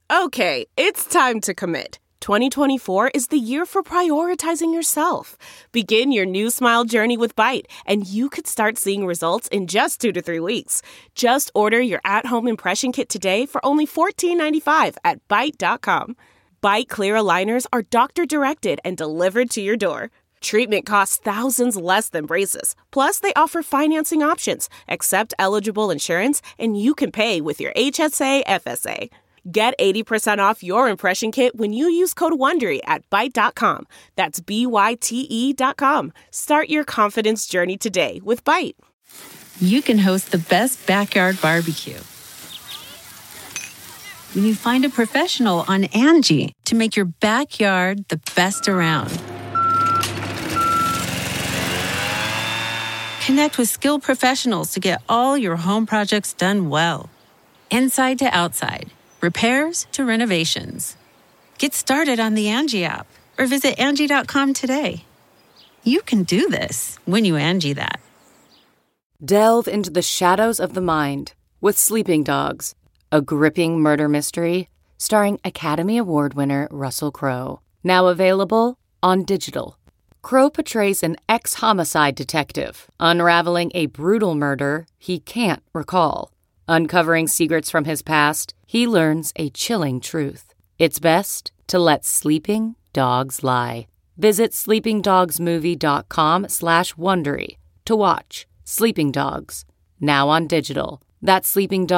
Okay, it's time to commit. 2024 is the year for prioritizing yourself. Begin your new smile journey with Byte, and you could start seeing results in just 2 to 3 weeks. Just order your at-home impression kit today for only $14.95 at Byte.com. Byte Clear aligners are doctor-directed and delivered to your door. Treatment costs thousands less than braces. Plus, they offer financing options, accept eligible insurance, and you can pay with your HSA, FSA. Get 80% off your impression kit when you use code WONDERY at Byte.com. That's BYTE.com. Start your confidence journey today with Byte. You can host the best backyard barbecue when you find a professional on Angie to make your backyard the best around. Connect with skilled professionals to get all your home projects done well. Inside to outside. Repairs to renovations. Get started on the Angie app or visit Angie.com today. You can do this when you Angie that. Delve into the shadows of the mind with Sleeping Dogs, a gripping murder mystery starring Academy Award winner Russell Crowe. Now available on digital. Crowe portrays an ex-homicide detective unraveling a brutal murder he can't recall. Uncovering secrets from his past, he learns a chilling truth. It's best to let sleeping dogs lie. Visit sleepingdogsmovie.com/Wondery to watch Sleeping Dogs, now on digital. That's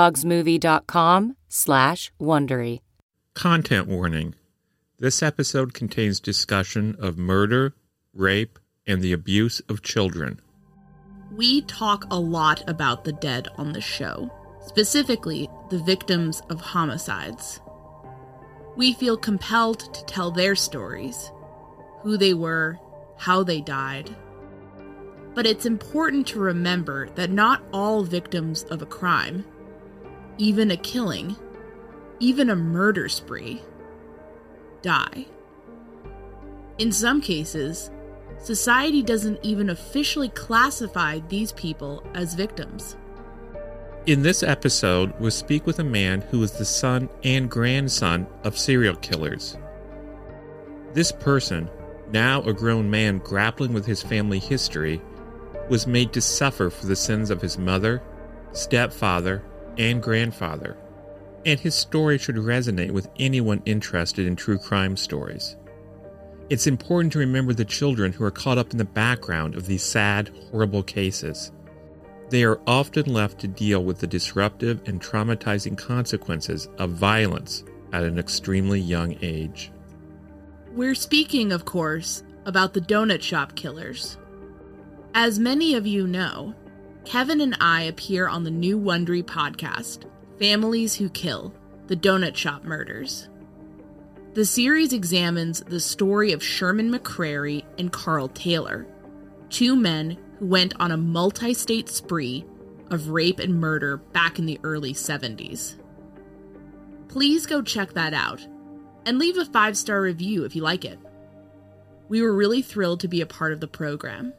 sleepingdogsmovie.com/Wondery. Content warning. This episode contains discussion of murder, rape, and the abuse of children. We talk a lot about the dead on this show. Specifically, the victims of homicides. We feel compelled to tell their stories, who they were, how they died. But it's important to remember that not all victims of a crime, even a killing, even a murder spree, die. In some cases, society doesn't even officially classify these people as victims. In this episode, we'll speak with a man who is the son and grandson of serial killers. This person, now a grown man grappling with his family history, was made to suffer for the sins of his mother, stepfather, and grandfather. And his story should resonate with anyone interested in true crime stories. It's important to remember the children who are caught up in the background of these sad, horrible cases. They are often left to deal with the disruptive and traumatizing consequences of violence at an extremely young age. We're speaking, of course, about the donut shop killers. As many of you know, Kevin and I appear on the new Wondery podcast, Families Who Kill, The Donut Shop Murders. The series examines the story of Sherman McCrary and Carl Taylor, two men who went on a multi-state spree of rape and murder back in the early 70s. Please go check that out, and leave a 5-star review if you like it. We were really thrilled to be a part of the program.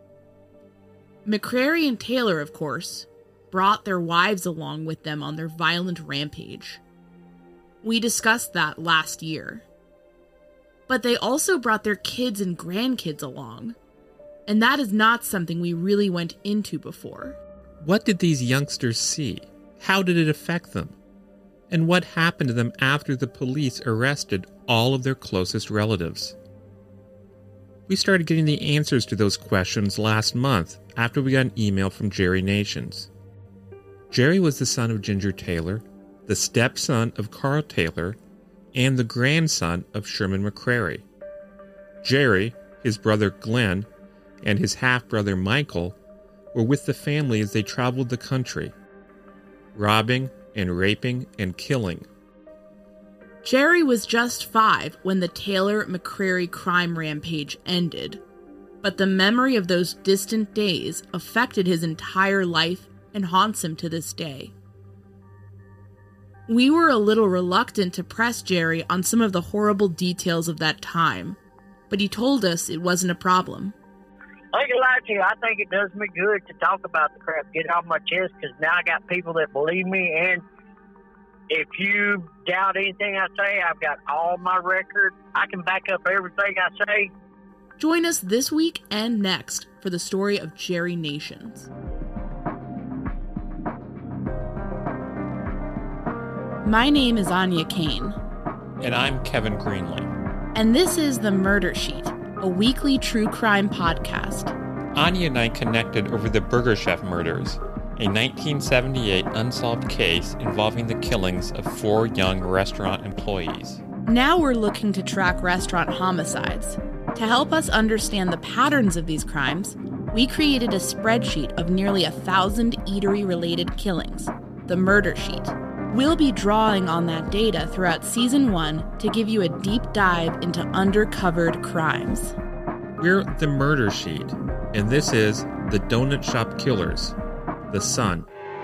McCrary and Taylor, of course, brought their wives along with them on their violent rampage. We discussed that last year. But they also brought their kids and grandkids along. And that is not something we really went into before. What did these youngsters see? How did it affect them? And what happened to them after the police arrested all of their closest relatives? We started getting the answers to those questions last month after we got an email from Jerry Nations. Jerry was the son of Ginger Taylor, the stepson of Carl Taylor, and the grandson of Sherman McCrary. Jerry, his brother Glenn, and his half-brother Michael were with the family as they traveled the country, robbing and raping and killing. Jerry was just 5 when the Taylor-McCrary crime rampage ended, but the memory of those distant days affected his entire life and haunts him to this day. We were a little reluctant to press Jerry on some of the horrible details of that time, but he told us it wasn't a problem. I ain't gonna lie to you, I think it does me good to talk about the crap, get it off my chest, because now I got people that believe me, and If you doubt anything I say, I've got all my records. I can back up everything I say. Join us this week and next for the story of Jerry Nations. My name is Anya Kane. And I'm Kevin Greenlee. And this is The Murder Sheet, a weekly true crime podcast. Anya and I connected over the Burger Chef murders, a 1978 unsolved case involving the killings of 4 young restaurant employees. Now we're looking to track restaurant homicides. To help us understand the patterns of these crimes, we created a spreadsheet of nearly 1,000 eatery-related killings, the Murder Sheet. We'll be drawing on that data throughout Season 1 to give you a deep dive into undercovered crimes. We're The Murder Sheet, and this is The Donut Shop Killers, The Sun.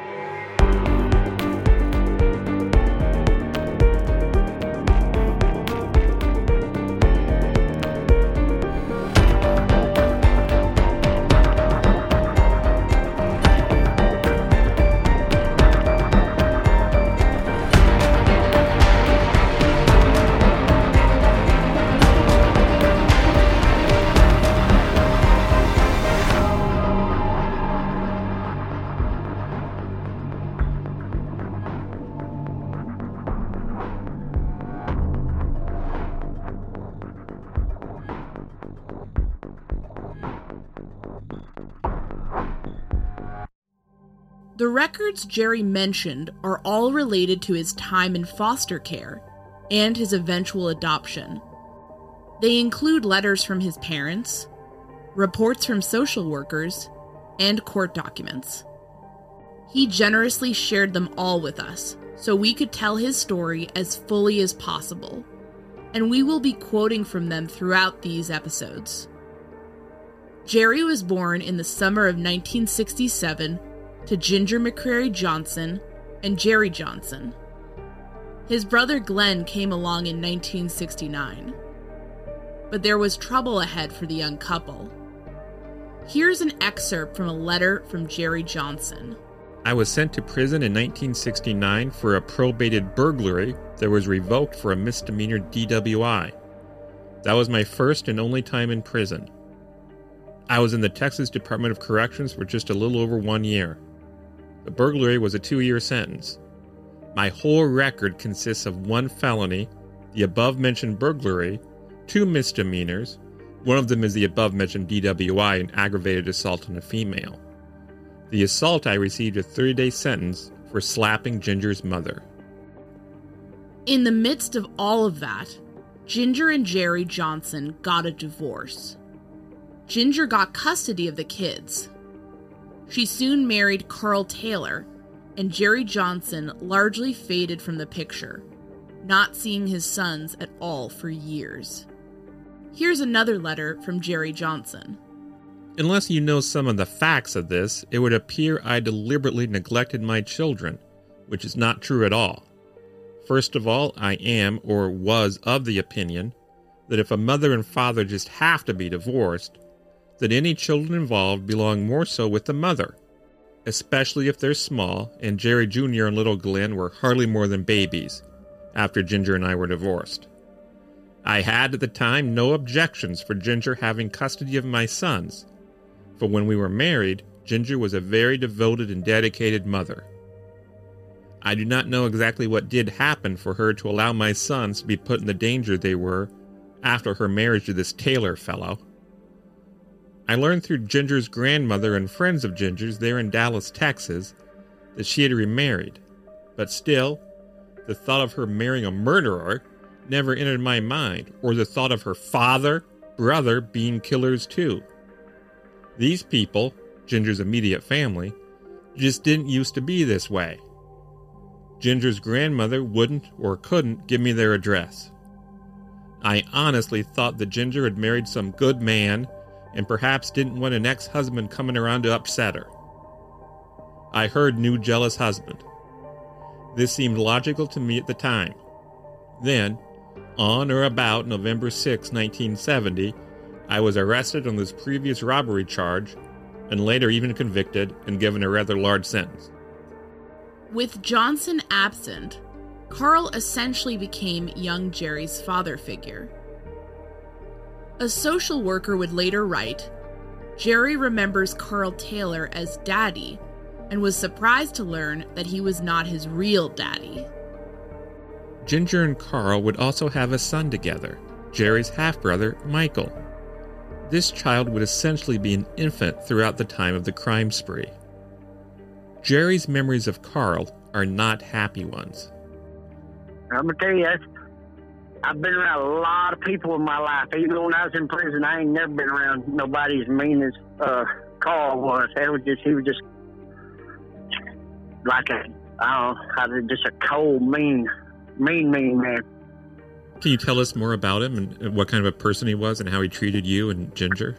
The records Jerry mentioned are all related to his time in foster care and his eventual adoption. They include letters from his parents, reports from social workers, and court documents. He generously shared them all with us so we could tell his story as fully as possible, and we will be quoting from them throughout these episodes. Jerry was born in the summer of 1967 to Ginger McCrary Johnson and Jerry Johnson. His brother Glenn came along in 1969. But there was trouble ahead for the young couple. Here's an excerpt from a letter from Jerry Johnson. I was sent to prison in 1969 for a probated burglary that was revoked for a misdemeanor DWI. That was my first and only time in prison. I was in the Texas Department of Corrections for just a little over 1 year. The burglary was a 2-year sentence. My whole record consists of 1 felony, the above-mentioned burglary, 2 misdemeanors. One of them is the above-mentioned DWI, an aggravated assault on a female. The assault, I received a 30-day sentence for slapping Ginger's mother. In the midst of all of that, Ginger and Jerry Johnson got a divorce. Ginger got custody of the kids. She soon married Carl Taylor, and Jerry Johnson largely faded from the picture, not seeing his sons at all for years. Here's another letter from Jerry Johnson. Unless you know some of the facts of this, it would appear I deliberately neglected my children, which is not true at all. First of all, I am, or was, of the opinion that if a mother and father just have to be divorced, that any children involved belong more so with the mother, especially if they're small, and Jerry Jr. and little Glenn were hardly more than babies after Ginger and I were divorced. I had at the time no objections for Ginger having custody of my sons, for when we were married, Ginger was a very devoted and dedicated mother. I do not know exactly what did happen for her to allow my sons to be put in the danger they were after her marriage to this Taylor fellow. I learned through Ginger's grandmother and friends of Ginger's there in Dallas, Texas, that she had remarried, but still, the thought of her marrying a murderer never entered my mind, or the thought of her father, brother being killers too. These people, Ginger's immediate family, just didn't used to be this way. Ginger's grandmother wouldn't or couldn't give me their address. I honestly thought that Ginger had married some good man and perhaps didn't want an ex-husband coming around to upset her. I heard new jealous husband. This seemed logical to me at the time. Then, on or about November 6, 1970, I was arrested on this previous robbery charge and later even convicted and given a rather large sentence. With Johnson absent, Carl essentially became young Jerry's father figure. A social worker would later write, Jerry remembers Carl Taylor as Daddy and was surprised to learn that he was not his real daddy. Ginger and Carl would also have a son together, Jerry's half-brother, Michael. This child would essentially be an infant throughout the time of the crime spree. Jerry's memories of Carl are not happy ones. I'm going to tell you, I've been around a lot of people in my life. Even when I was in prison, I ain't never been around nobody as mean as Carl was. He was just like just a cold, mean man. Can you tell us more about him and what kind of a person he was and how he treated you and Ginger?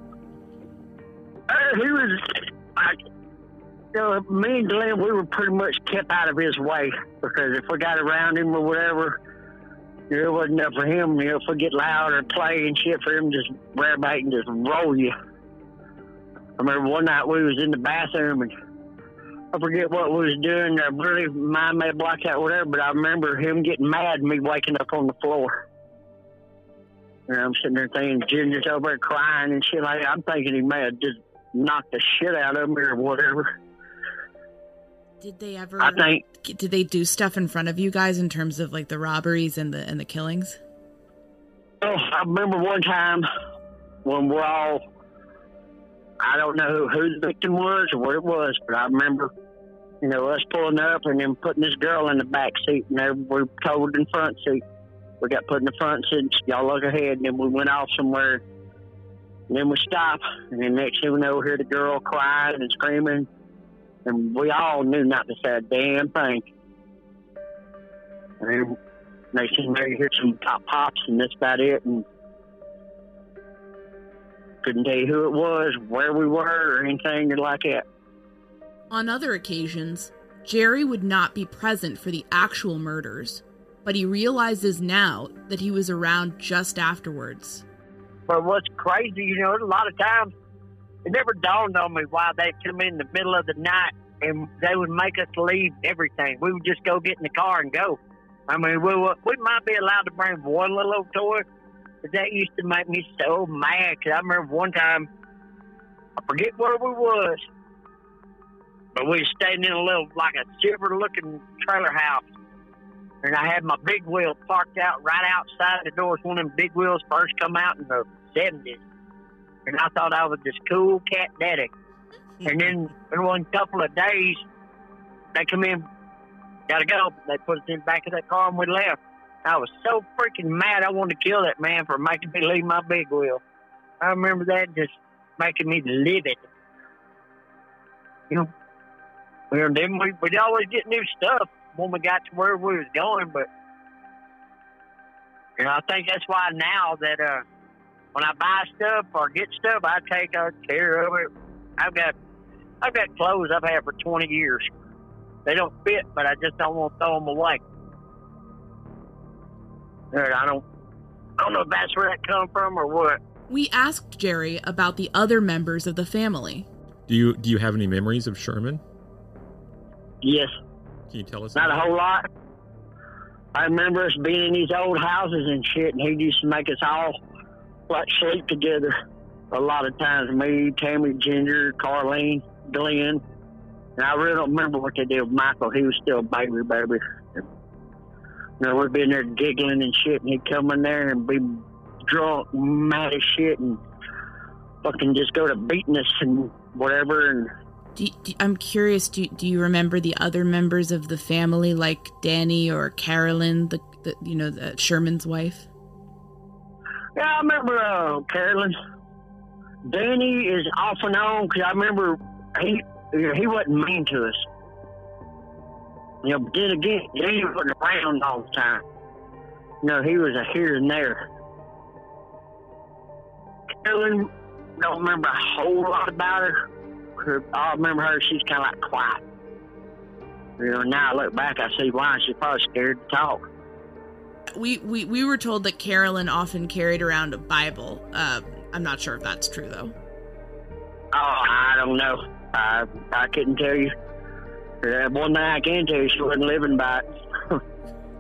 He was like, me and Glenn, we were pretty much kept out of his way, because if we got around him or whatever, it wasn't enough for him. If we get loud or play and shit, for him just grab back and just roll you. I remember one night we was in the bathroom and I forget what we was doing. I really, mind may have blocked out whatever, but I remember him getting mad and me waking up on the floor. And I'm sitting there thinking, Ginger's over there crying and shit like that. I'm thinking he may have just knocked the shit out of me or whatever. Did they ever? Did they do stuff in front of you guys in terms of like the robberies and the killings? Oh, I remember one time when we're all, I don't know who the victim was or what it was, but I remember, us pulling up and then putting this girl in the back seat, and we were told in the front seat. We got put in the front seat. Y'all look ahead, and then we went off somewhere. And then we stopped, and then next thing we know, we hear the girl crying and screaming. And we all knew not to say a damn thing. And then next thing you hear some pops, and that's about it. And couldn't tell you who it was, where we were, or anything like that. On other occasions, Jerry would not be present for the actual murders, but he realizes now that he was around just afterwards. But what's crazy, a lot of times, it never dawned on me why they'd come in the middle of the night and they would make us leave everything. We would just go get in the car and go. I mean, we might be allowed to bring one little old toy, but that used to make me so mad. Because I remember one time, I forget where we was, but we was staying in a little, like a silver-looking trailer house. And I had my big wheel parked out right outside the door. It's one of them big wheels first come out in the 70s. And I thought I was this cool cat daddy. And then in one couple of days, they come in, gotta go. They put us in the back of that car and we left. I was so freaking mad I wanted to kill that man for making me leave my big wheel. I remember that just making me livid. Then we'd always get new stuff when we got to where we was going, but I think that's why now that when I buy stuff or get stuff, I take care of it. I've got clothes I've had for 20 years. They don't fit, but I just don't want to throw them away. I don't know if that's where that come from or what. We asked Jerry about the other members of the family. Do you have any memories of Sherman? Yes. Can you tell us? Not a whole lot. I remember us being in these old houses and shit, and he used to make us all sleep together a lot of times. Me, Tammy, Ginger, Carlene, Glenn. And I really don't remember what they did with Michael. He was still a baby. We'd be in there giggling and shit, and he'd come in there and be drunk, mad as shit, and fucking just go to beating us and whatever. And I'm curious, do you remember the other members of the family, like Danny or Carolyn, the Sherman's wife? Yeah, I remember Carolyn. Danny is off and on, because I remember he wasn't mean to us. But then again, Danny wasn't around all the time. He was a here and there. Carolyn, don't remember a whole lot about her. I remember her, she's kind of like quiet. Now I look back, I see why. She's probably scared to talk. We were told that Carolyn often carried around a Bible. I'm not sure if that's true, though. Oh, I don't know. I couldn't tell you. One thing I can tell you, she wasn't living by it.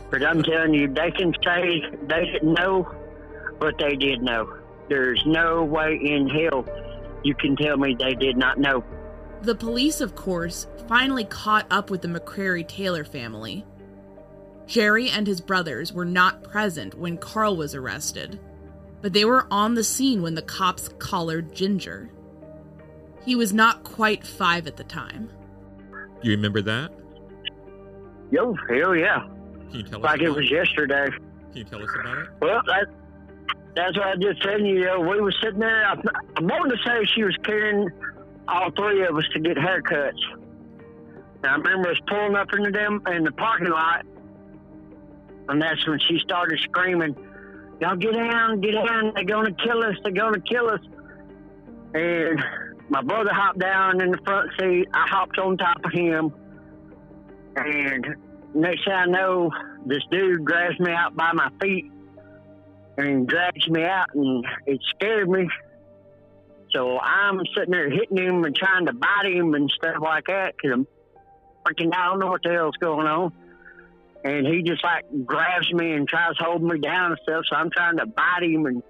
But I'm telling you, they can say they didn't know, but they did know. There's no way in hell you can tell me they did not know. The police, of course, finally caught up with the McCrary Taylor family. Jerry and his brothers were not present when Carl was arrested, but they were on the scene when the cops collared Ginger. He was not quite 5 at the time. You remember that? Yo, hell yeah. Can you tell us like it was yesterday. Can you tell us about it? Well, that's what I just said. You know, we were sitting there. I wanted to say she was carrying all 3 of us to get haircuts. And I remember us pulling up in the parking lot, and that's when she started screaming, "Y'all get down, they're gonna kill us." And my brother hopped down in the front seat. I hopped on top of him, and next thing I know, this dude grabs me out by my feet and drags me out, and it scared me. So I'm sitting there hitting him and trying to bite him and stuff like that, because I'm freaking, I don't know what the hell's going on. And he just like grabs me and tries to hold me down and stuff, so I'm trying to bite him. And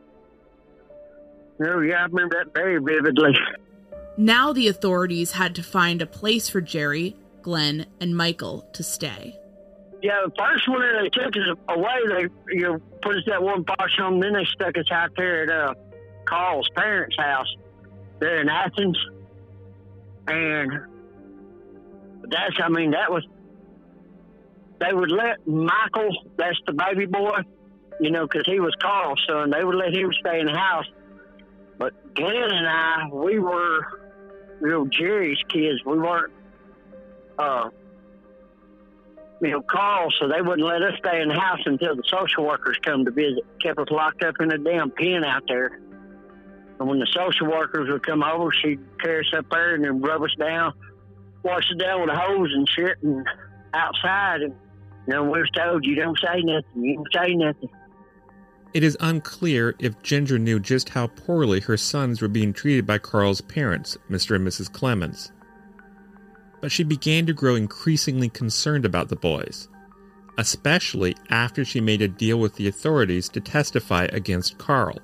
oh yeah, I remember that very vividly. Now the authorities had to find a place for Jerry, Glenn, and Michael to stay. Yeah, the first one they took us away, they put us at one parts home, then they stuck us out there at Carl's parents' house there in Athens. And they would let Michael, that's the baby boy, because he was Carl's son, they would let him stay in the house. But Glenn and I, we were Jerry's kids. We weren't, Carl, so they wouldn't let us stay in the house until the social workers come to visit. Kept us locked up in a damn pen out there. And when the social workers would come over, she'd carry us up there and then rub us down, wash us down with a hose and shit, and outside. And we was told, you don't say nothing. It is unclear if Ginger knew just how poorly her sons were being treated by Carl's parents, Mr. and Mrs. Clemens. But she began to grow increasingly concerned about the boys, especially after she made a deal with the authorities to testify against Carl.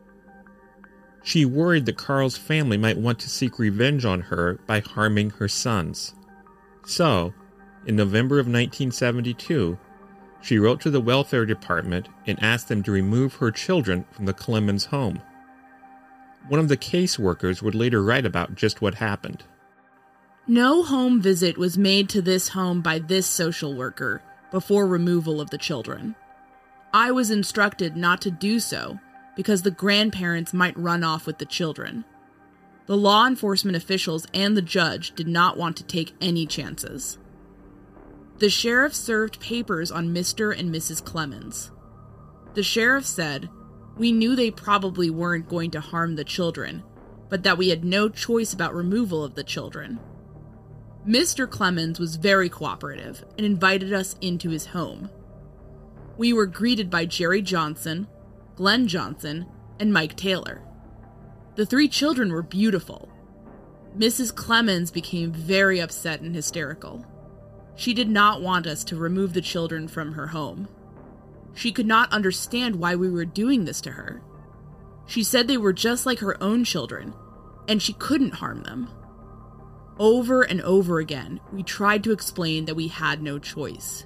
She worried that Carl's family might want to seek revenge on her by harming her sons. So, in November of 1972, she wrote to the welfare department and asked them to remove her children from the Clemens home. One of the caseworkers would later write about just what happened. No home visit was made to this home by this social worker before removal of the children. I was instructed not to do so because the grandparents might run off with the children. The law enforcement officials and the judge did not want to take any chances. The sheriff served papers on Mr. and Mrs. Clemens. The sheriff said, "We knew they probably weren't going to harm the children, but that we had no choice about removal of the children." Mr. Clemens was very cooperative and invited us into his home. We were greeted by Jerry Johnson, Glenn Johnson, and Mike Taylor. The 3 children were beautiful. Mrs. Clemens became very upset and hysterical. She did not want us to remove the children from her home. She could not understand why we were doing this to her. She said they were just like her own children, and she couldn't harm them. Over and over again, we tried to explain that we had no choice.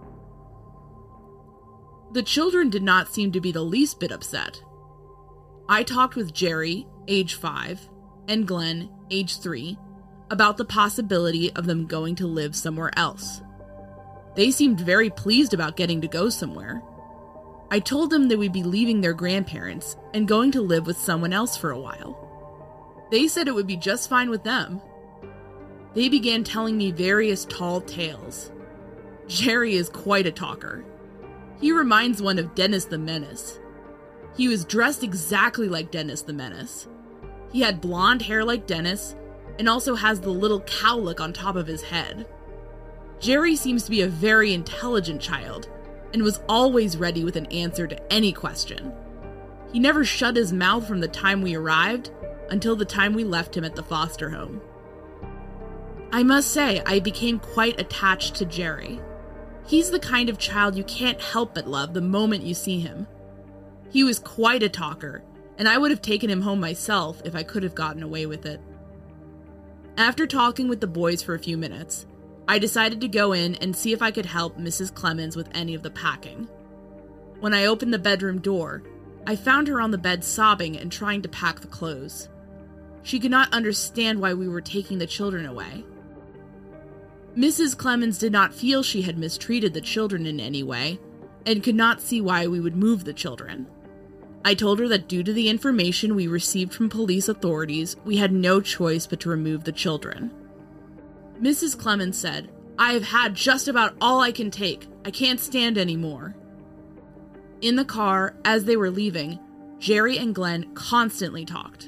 The children did not seem to be the least bit upset. I talked with Jerry, age 5, and Glenn, age 3, about the possibility of them going to live somewhere else. They seemed very pleased about getting to go somewhere. I told them they would be leaving their grandparents and going to live with someone else for a while. They said it would be just fine with them. They began telling me various tall tales. Jerry is quite a talker. He reminds one of Dennis the Menace. He was dressed exactly like Dennis the Menace. He had blonde hair like Dennis, and also has the little cowlick on top of his head. Jerry seems to be a very intelligent child, and was always ready with an answer to any question. He never shut his mouth from the time we arrived until the time we left him at the foster home. I must say, I became quite attached to Jerry. He's the kind of child you can't help but love the moment you see him. He was quite a talker, and I would have taken him home myself if I could have gotten away with it. After talking with the boys for a few minutes, I decided to go in and see if I could help Mrs. Clemens with any of the packing. When I opened the bedroom door, I found her on the bed sobbing and trying to pack the clothes. She could not understand why we were taking the children away. Mrs. Clemens did not feel she had mistreated the children in any way, and could not see why we would move the children. I told her that due to the information we received from police authorities, we had no choice but to remove the children. Mrs. Clemens said, "I have had just about all I can take. I can't stand anymore." In the car, as they were leaving, Jerry and Glenn constantly talked.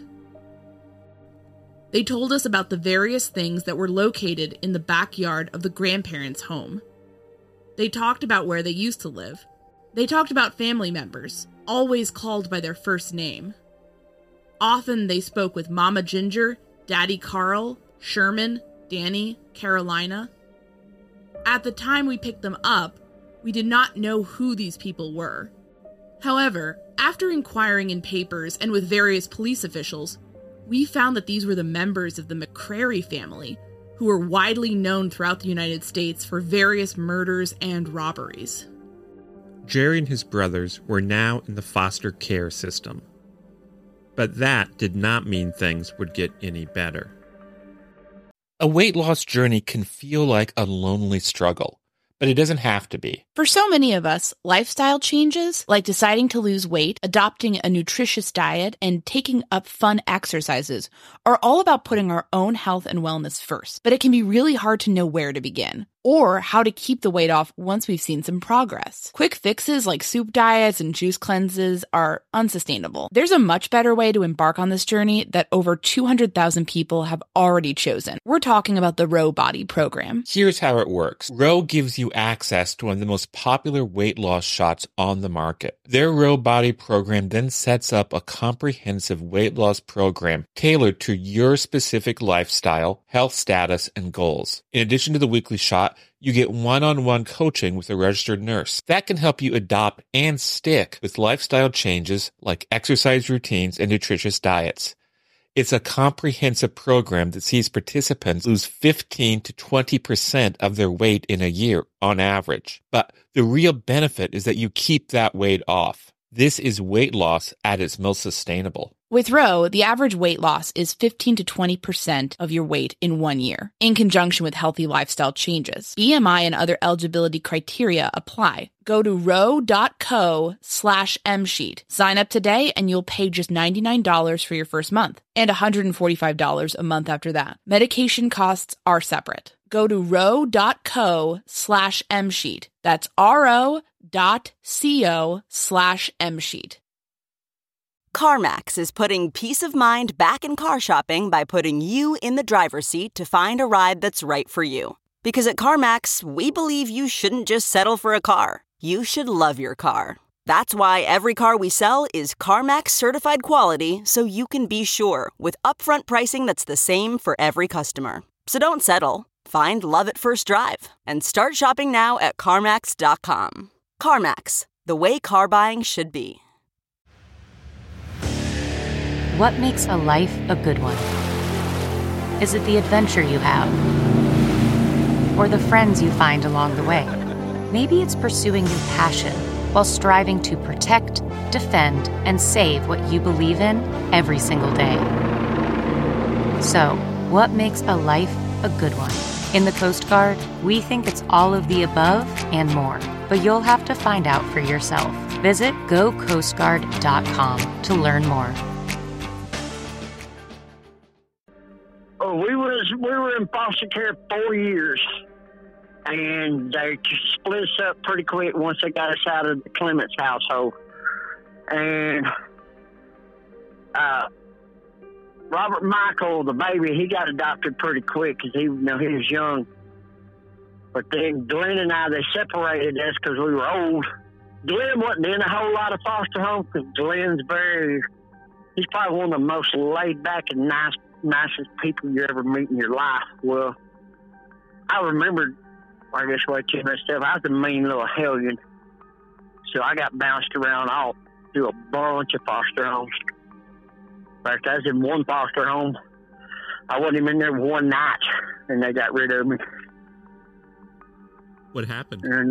They told us about the various things that were located in the backyard of the grandparents' home. They talked about where they used to live. They talked about family members, always called by their first name. Often they spoke with Mama Ginger, Daddy Carl, Sherman, Danny, Carolina. At the time we picked them up, we did not know who these people were. However, after inquiring in papers and with various police officials, we found that these were the members of the McCrary family, who were widely known throughout the United States for various murders and robberies. Jerry and his brothers were now in the foster care system. But that did not mean things would get any better. A weight loss journey can feel like a lonely struggle, but it doesn't have to be. For so many of us, lifestyle changes, like deciding to lose weight, adopting a nutritious diet, and taking up fun exercises, are all about putting our own health and wellness first. But it can be really hard to know where to begin, or how to keep the weight off once we've seen some progress. Quick fixes like soup diets and juice cleanses are unsustainable. There's a much better way to embark on this journey that over 200,000 people have already chosen. We're talking about the Row Body program. Here's how it works. Row gives you access to one of the most popular weight loss shots on the market. Their Row Body program then sets up a comprehensive weight loss program tailored to your specific lifestyle, health status, and goals. In addition to the weekly shot, you get one-on-one coaching with a registered nurse. That can help you adopt and stick with lifestyle changes like exercise routines and nutritious diets. It's a comprehensive program that sees participants lose 15 to 20% of their weight in a year on average. But the real benefit is that you keep that weight off. This is weight loss at its most sustainable. With Row, the average weight loss is 15 to 20% of your weight in 1 year, in conjunction with healthy lifestyle changes. BMI and other eligibility criteria apply. Go to row.co/msheet. Sign up today and you'll pay just $99 for your first month and $145 a month after that. Medication costs are separate. Go to row.co/msheet. That's ro.co/msheet. CarMax is putting peace of mind back in car shopping by putting you in the driver's seat to find a ride that's right for you. Because at CarMax, we believe you shouldn't just settle for a car. You should love your car. That's why every car we sell is CarMax certified quality, so you can be sure with upfront pricing that's the same for every customer. So don't settle. Find love at first drive and start shopping now at CarMax.com. CarMax, the way car buying should be. What makes a life a good one? Is it the adventure you have? Or the friends you find along the way? Maybe it's pursuing your passion while striving to protect, defend, and save what you believe in every single day. So, what makes a life a good one? In the Coast Guard, we think it's all of the above and more, but you'll have to find out for yourself. Visit gocoastguard.com to learn more. Oh, we were in foster care 4 years, and they split us up pretty quick once they got us out of the Clements household. And Robert Michael, the baby, he got adopted pretty quick because he was young. But then Glenn and I, they separated us because we were old. Glenn wasn't in a whole lot of foster homes because Glenn's he's probably one of the most laid back and nicest people you ever meet in your life. Well, I remember I guess way too much stuff. I was a mean little hellion. So I got bounced around all through a bunch of foster homes. In fact, I was in one foster home. I wasn't even in there one night, and they got rid of me. What happened? And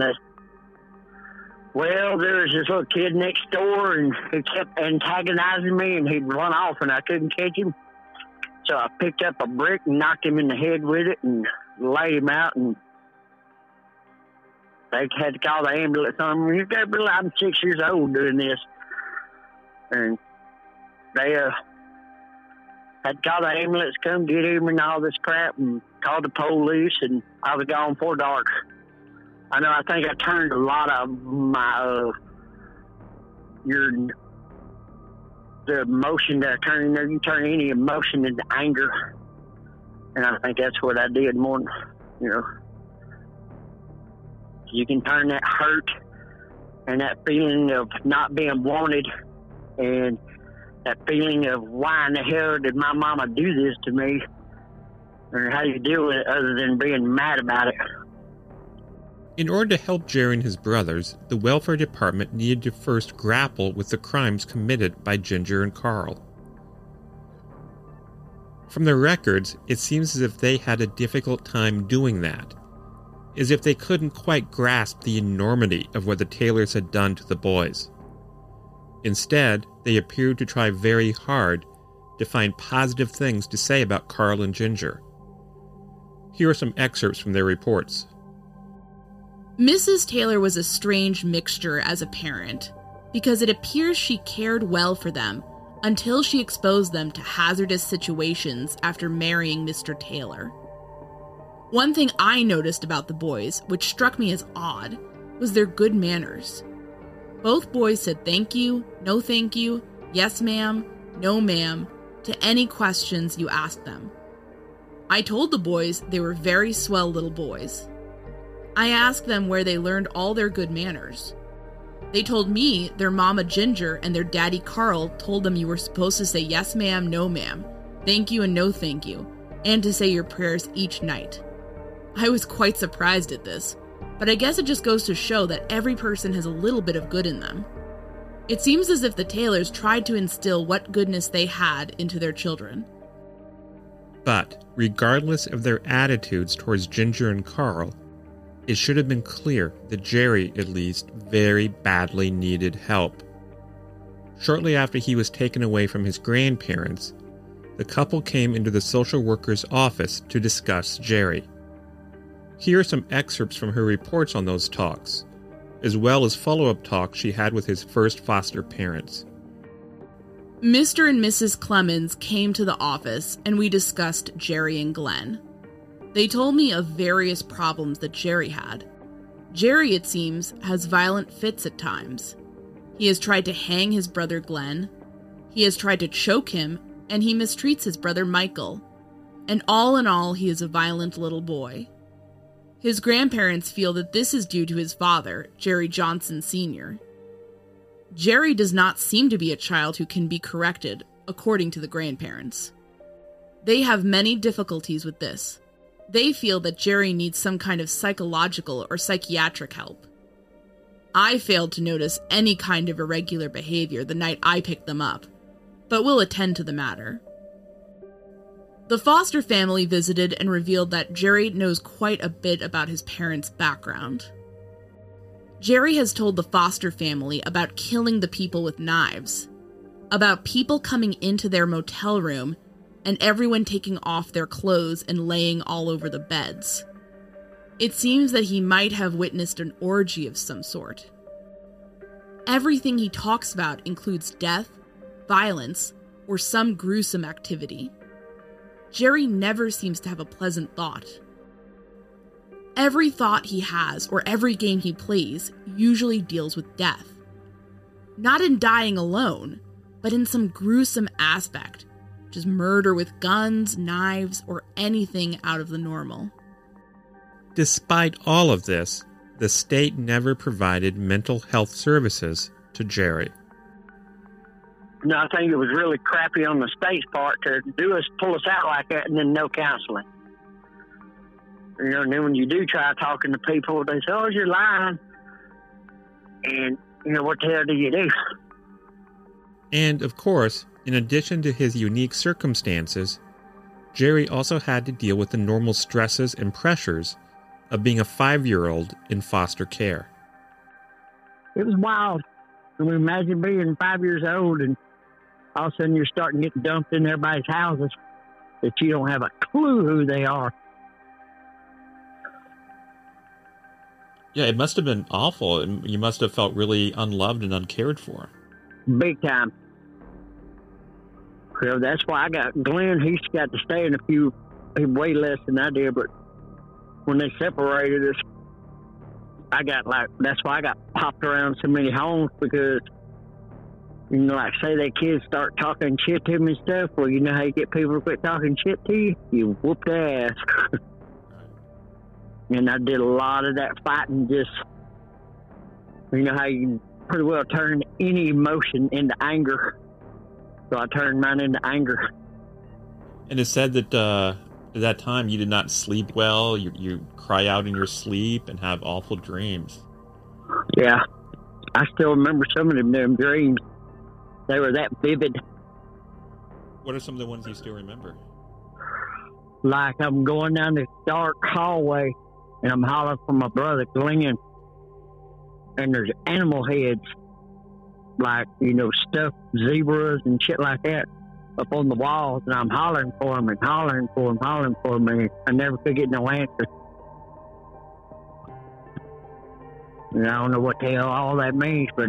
well, there was this little kid next door, and he kept antagonizing me, and he'd run off, and I couldn't catch him. So I picked up a brick and knocked him in the head with it and laid him out, and they had to call the ambulance on me. I'm 6 years old doing this. And they had to call the ambulance, come get him and all this crap, and called the police, and I was gone before dark. I think I turned a lot of my, the emotion that I turn in there, you turn any emotion into anger. And I think that's what I did more than, You can turn that hurt and that feeling of not being wanted and that feeling of why in the hell did my mama do this to me, or how you deal with it other than being mad about it. In order to help Jerry and his brothers, the welfare department needed to first grapple with the crimes committed by Ginger and Carl. From the records, it seems as if they had a difficult time doing that, as if they couldn't quite grasp the enormity of what the Taylors had done to the boys. Instead, they appeared to try very hard to find positive things to say about Carl and Ginger. Here are some excerpts from their reports. Mrs. Taylor was a strange mixture as a parent, because it appears she cared well for them until she exposed them to hazardous situations after marrying Mr. Taylor. One thing I noticed about the boys, which struck me as odd, was their good manners. Both boys said thank you, no thank you, yes ma'am, no ma'am, to any questions you asked them. I told the boys they were very swell little boys. I asked them where they learned all their good manners. They told me their mama Ginger and their daddy Carl told them you were supposed to say yes ma'am, no ma'am, thank you and no thank you, and to say your prayers each night. I was quite surprised at this, but I guess it just goes to show that every person has a little bit of good in them. It seems as if the Taylors tried to instill what goodness they had into their children. But, regardless of their attitudes towards Ginger and Carl, it should have been clear that Jerry, at least, very badly needed help. Shortly after he was taken away from his grandparents, the couple came into the social worker's office to discuss Jerry. Here are some excerpts from her reports on those talks, as well as follow-up talks she had with his first foster parents. Mr. and Mrs. Clemens came to the office and we discussed Jerry and Glenn. They told me of various problems that Jerry had. Jerry, it seems, has violent fits at times. He has tried to hang his brother Glenn, he has tried to choke him, and he mistreats his brother Michael. And all in all, he is a violent little boy. His grandparents feel that this is due to his father, Jerry Johnson Sr. Jerry does not seem to be a child who can be corrected, according to the grandparents. They have many difficulties with this. They feel that Jerry needs some kind of psychological or psychiatric help. I failed to notice any kind of irregular behavior the night I picked them up, but will attend to the matter. The foster family visited and revealed that Jerry knows quite a bit about his parents' background. Jerry has told the foster family about killing the people with knives, about people coming into their motel room and everyone taking off their clothes and laying all over the beds. It seems that he might have witnessed an orgy of some sort. Everything he talks about includes death, violence, or some gruesome activity. Jerry never seems to have a pleasant thought. Every thought he has, or every game he plays, usually deals with death. Not in dying alone, but in some gruesome aspect, which is murder with guns, knives, or anything out of the normal. Despite all of this, the state never provided mental health services to Jerry. No, I think it was really crappy on the state's part to pull us out like that and then no counseling. You know, and then when you do try talking to people, they say, oh, you're lying. And, you know, what the hell do you do? And, of course, in addition to his unique circumstances, Jerry also had to deal with the normal stresses and pressures of being a 5-year-old in foster care. It was wild. I mean, imagine being 5 years old and all of a sudden you're starting to get dumped in everybody's houses that you don't have a clue who they are. Yeah, it must have been awful. You must have felt really unloved and uncared for. Big time. So that's why I got Glenn. He's got to stay in a few, way less than I did. But when they separated us, that's why I got popped around so many homes, because, you know, like say their kids start talking shit to me and stuff. Well, you know how you get people to quit talking shit to you? You whoop their ass. And I did a lot of that fighting, just, you know how you pretty well turn any emotion into anger. So I turned mine into anger. And it said that at that time you did not sleep well. You cry out in your sleep and have awful dreams. Yeah. I still remember some of them dreams. They were that vivid. What are some of the ones you still remember? Like I'm going down this dark hallway and I'm hollering for my brother Glenn, and there's animal heads, like, you know, stuffed zebras and shit like that up on the walls, and I'm hollering for him and hollering for him, and I never could get no answer. And I don't know what the hell all that means, but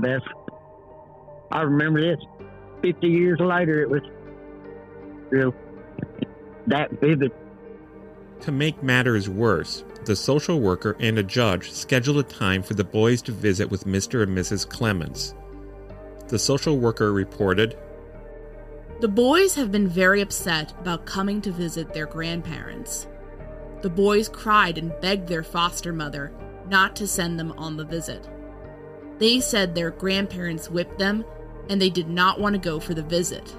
I remember this 50 years later. It was, you know, that vivid. To make matters worse, the social worker and a judge scheduled a time for the boys to visit with Mr. and Mrs. Clemens. The social worker reported, "The boys have been very upset about coming to visit their grandparents. The boys cried and begged their foster mother not to send them on the visit. They said their grandparents whipped them and they did not want to go for the visit.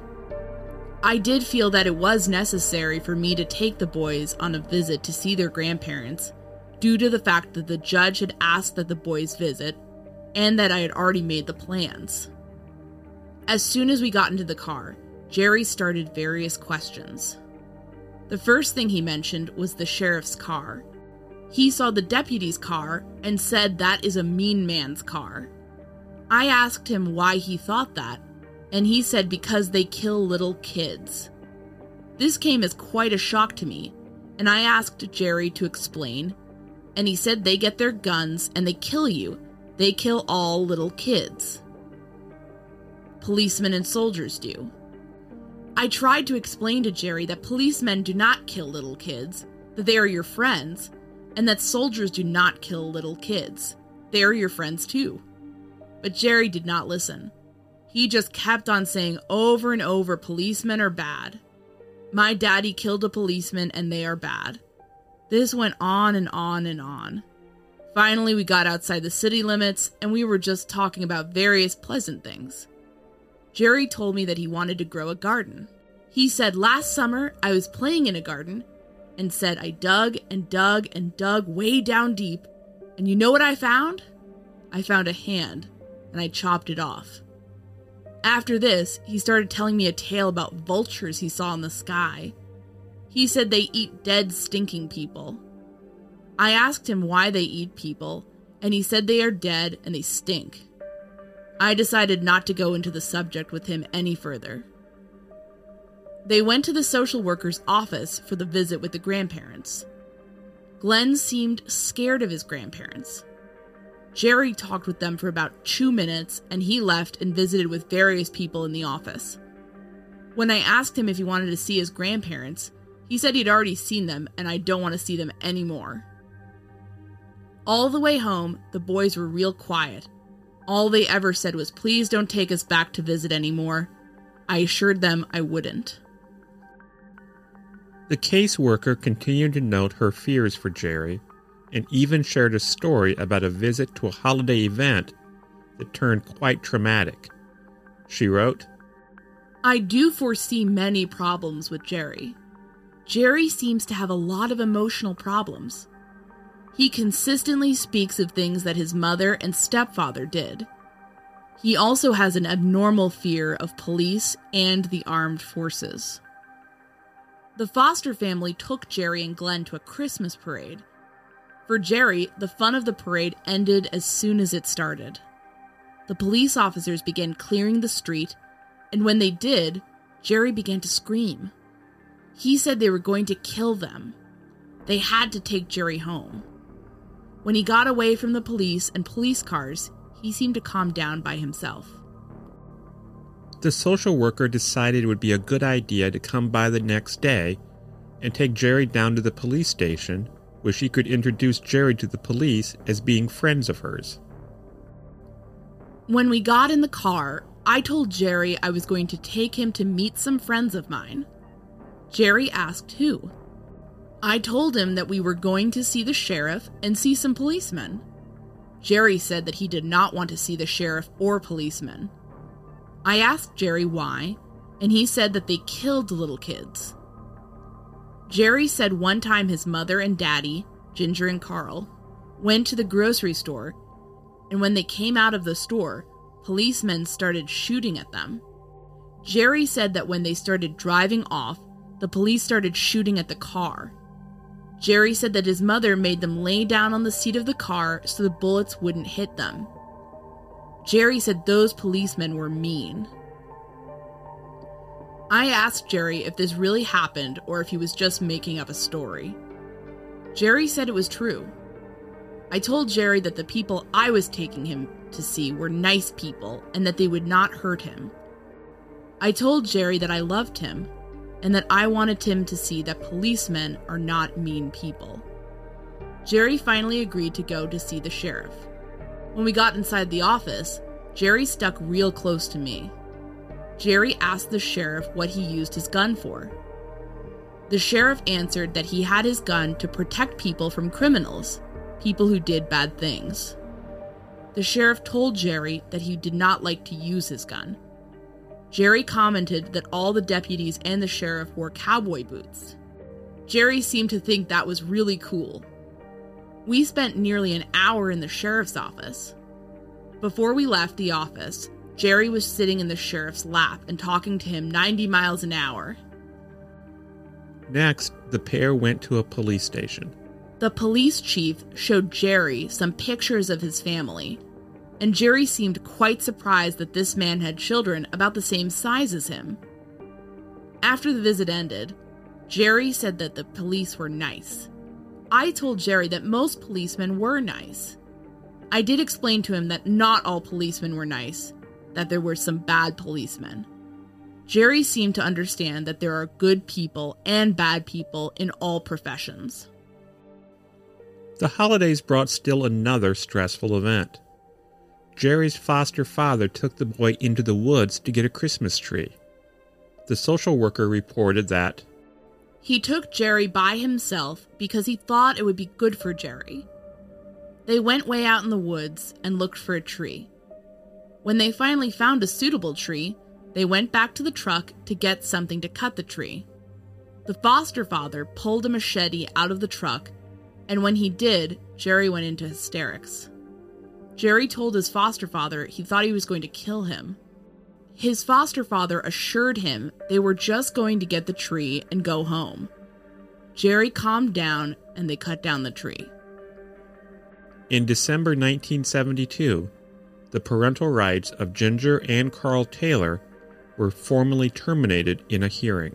I did feel that it was necessary for me to take the boys on a visit to see their grandparents, due to the fact that the judge had asked that the boys visit, and that I had already made the plans. As soon as we got into the car, Jerry started various questions. The first thing he mentioned was the sheriff's car. He saw the deputy's car and said that is a mean man's car. I asked him why he thought that, and he said because they kill little kids. This came as quite a shock to me, and I asked Jerry to explain, and he said they get their guns and they kill you. They kill all little kids. Policemen and soldiers do. I tried to explain to Jerry that policemen do not kill little kids, that they are your friends, and that soldiers do not kill little kids. They are your friends too. But Jerry did not listen. He just kept on saying over and over, policemen are bad. My daddy killed a policeman and they are bad. This went on and on and on. Finally, we got outside the city limits and we were just talking about various pleasant things. Jerry told me that he wanted to grow a garden. He said last summer I was playing in a garden and said I dug and dug and dug way down deep, and you know what I found? I found a hand, and I chopped it off. After this, he started telling me a tale about vultures he saw in the sky. He said they eat dead, stinking people. I asked him why they eat people, and he said they are dead and they stink. I decided not to go into the subject with him any further. They went to the social worker's office for the visit with the grandparents. Glenn seemed scared of his grandparents. Jerry talked with them for about 2 minutes, and he left and visited with various people in the office. When I asked him if he wanted to see his grandparents, he said he'd already seen them and I don't want to see them anymore. All the way home, the boys were real quiet. All they ever said was, please don't take us back to visit anymore. I assured them I wouldn't. The caseworker continued to note her fears for Jerry, and even shared a story about a visit to a holiday event that turned quite traumatic. She wrote, I do foresee many problems with Jerry. Jerry seems to have a lot of emotional problems. He consistently speaks of things that his mother and stepfather did. He also has an abnormal fear of police and the armed forces. The Foster family took Jerry and Glenn to a Christmas parade. For Jerry, the fun of the parade ended as soon as it started. The police officers began clearing the street, and when they did, Jerry began to scream. He said they were going to kill them. They had to take Jerry home. When he got away from the police and police cars, he seemed to calm down by himself. The social worker decided it would be a good idea to come by the next day and take Jerry down to the police station, where she could introduce Jerry to the police as being friends of hers. When we got in the car, I told Jerry I was going to take him to meet some friends of mine. Jerry asked who. I told him that we were going to see the sheriff and see some policemen. Jerry said that he did not want to see the sheriff or policemen. I asked Jerry why, and he said that they killed little kids. Jerry said one time his mother and daddy, Ginger and Carl, went to the grocery store, and when they came out of the store, policemen started shooting at them. Jerry said that when they started driving off, the police started shooting at the car. Jerry said that his mother made them lay down on the seat of the car so the bullets wouldn't hit them. Jerry said those policemen were mean. I asked Jerry if this really happened or if he was just making up a story. Jerry said it was true. I told Jerry that the people I was taking him to see were nice people and that they would not hurt him. I told Jerry that I loved him and that I wanted him to see that policemen are not mean people. Jerry finally agreed to go to see the sheriff. When we got inside the office, Jerry stuck real close to me. Jerry asked the sheriff what he used his gun for. The sheriff answered that he had his gun to protect people from criminals, people who did bad things. The sheriff told Jerry that he did not like to use his gun. Jerry commented that all the deputies and the sheriff wore cowboy boots. Jerry seemed to think that was really cool. We spent nearly an hour in the sheriff's office. Before we left the office, Jerry was sitting in the sheriff's lap and talking to him 90 miles an hour. Next, the pair went to a police station. The police chief showed Jerry some pictures of his family, and Jerry seemed quite surprised that this man had children about the same size as him. After the visit ended, Jerry said that the police were nice. I told Jerry that most policemen were nice. I did explain to him that not all policemen were nice, that there were some bad policemen. Jerry seemed to understand that there are good people and bad people in all professions. The holidays brought still another stressful event. Jerry's foster father took the boy into the woods to get a Christmas tree. The social worker reported that he took Jerry by himself because he thought it would be good for Jerry. They went way out in the woods and looked for a tree. When they finally found a suitable tree, they went back to the truck to get something to cut the tree. The foster father pulled a machete out of the truck, and when he did, Jerry went into hysterics. Jerry told his foster father he thought he was going to kill him. His foster father assured him they were just going to get the tree and go home. Jerry calmed down and they cut down the tree. In December 1972, the parental rights of Ginger and Carl Taylor were formally terminated in a hearing.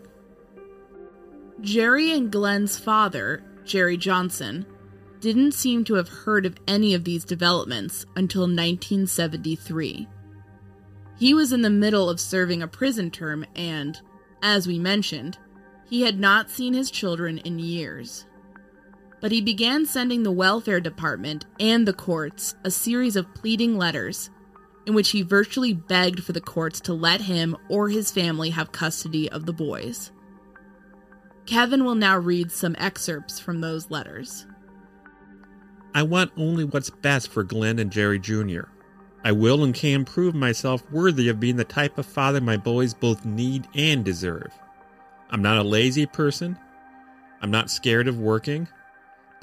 Jerry and Glenn's father, Jerry Johnson, didn't seem to have heard of any of these developments until 1973. He was in the middle of serving a prison term and, as we mentioned, he had not seen his children in years. But he began sending the welfare department and the courts a series of pleading letters in which he virtually begged for the courts to let him or his family have custody of the boys. Kevin will now read some excerpts from those letters. I want only what's best for Glenn and Jerry Jr. I will and can prove myself worthy of being the type of father my boys both need and deserve. I'm not a lazy person. I'm not scared of working.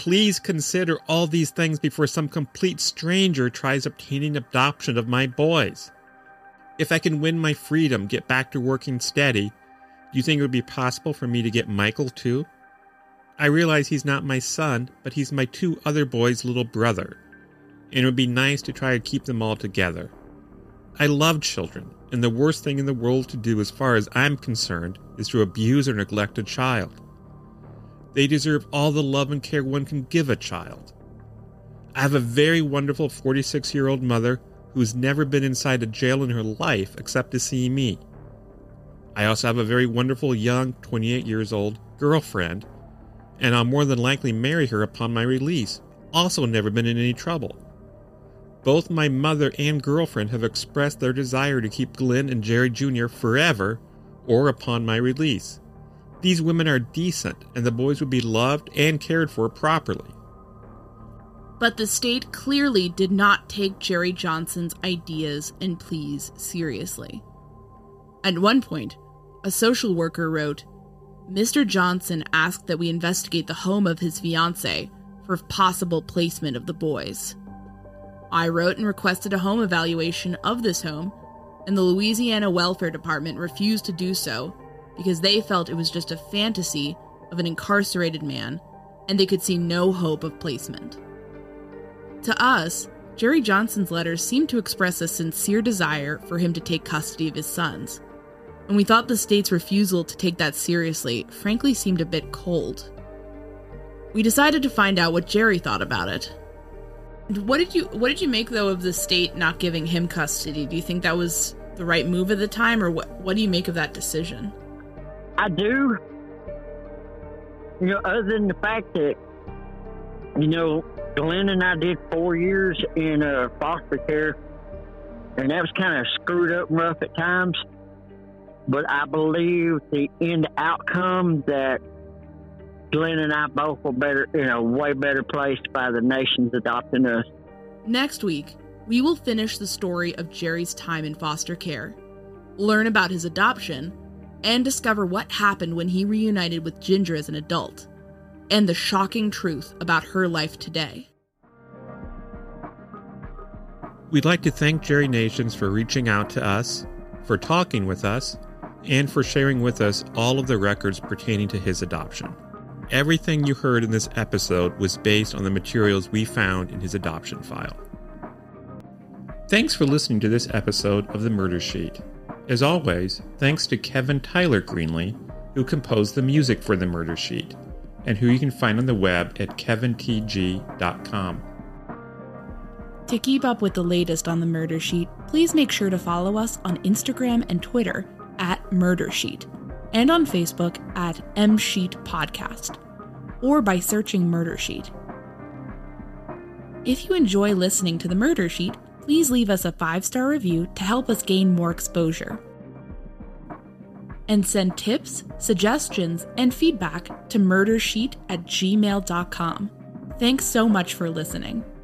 Please consider all these things before some complete stranger tries obtaining adoption of my boys. If I can win my freedom, get back to working steady, do you think it would be possible for me to get Michael too? I realize he's not my son, but he's my 2 other boys' little brother, and it would be nice to try to keep them all together. I love children, and the worst thing in the world to do as far as I'm concerned is to abuse or neglect a child. They deserve all the love and care one can give a child. I have a very wonderful 46-year-old mother who's never been inside a jail in her life except to see me. I also have a very wonderful young 28 years old girlfriend, and I'll more than likely marry her upon my release, also never been in any trouble. Both my mother and girlfriend have expressed their desire to keep Glenn and Jerry Jr. forever or upon my release. These women are decent, and the boys would be loved and cared for properly. But the state clearly did not take Jerry Johnson's ideas and pleas seriously. At one point, a social worker wrote, "Mr. Johnson asked that we investigate the home of his fiancée for possible placement of the boys. I wrote and requested a home evaluation of this home, and the Louisiana Welfare Department refused to do so because they felt it was just a fantasy of an incarcerated man, and they could see no hope of placement." To us, Jerry Johnson's letters seemed to express a sincere desire for him to take custody of his sons, and we thought the state's refusal to take that seriously frankly seemed a bit cold. We decided to find out what Jerry thought about it. What did you make, though, of the state not giving him custody? Do you think that was the right move at the time, or what do you make of that decision? I do. Other than the fact that, Glenn and I did 4 years in foster care, and that was kind of screwed up and rough at times. But I believe the end outcome that Glenn and I both were better, way better placed by the nation's adopting us. Next week, we will finish the story of Jerry's time in foster care, learn about his adoption, and discover what happened when he reunited with Ginger as an adult, and the shocking truth about her life today. We'd like to thank Jerry Nations for reaching out to us, for talking with us, and for sharing with us all of the records pertaining to his adoption. Everything you heard in this episode was based on the materials we found in his adoption file. Thanks for listening to this episode of The Murder Sheet. As always, thanks to Kevin Tyler Greenlee, who composed the music for The Murder Sheet, and who you can find on the web at kevintg.com. To keep up with the latest on The Murder Sheet, please make sure to follow us on Instagram and Twitter at Murder Sheet, and on Facebook at M-Sheet Podcast, or by searching Murder Sheet. If you enjoy listening to The Murder Sheet, please leave us a 5-star review to help us gain more exposure. And send tips, suggestions, and feedback to murdersheet@gmail.com. Thanks so much for listening.